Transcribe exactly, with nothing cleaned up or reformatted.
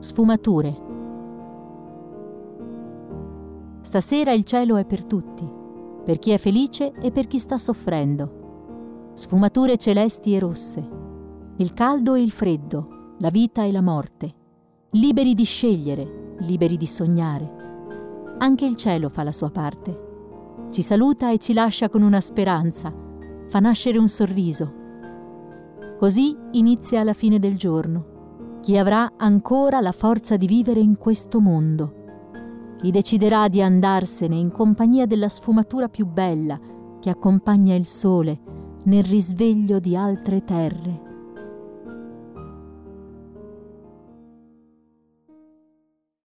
Sfumature. Stasera il cielo è per tutti, per chi è felice e per chi sta soffrendo. Sfumature celesti e rosse, il caldo e il freddo, la vita e la morte, liberi di scegliere, liberi di sognare. Anche il cielo fa la sua parte. Ci saluta e ci lascia con una speranza, fa nascere un sorriso. Così inizia la fine del giorno. Chi avrà ancora la forza di vivere in questo mondo? Chi deciderà di andarsene in compagnia della sfumatura più bella che accompagna il sole nel risveglio di altre terre?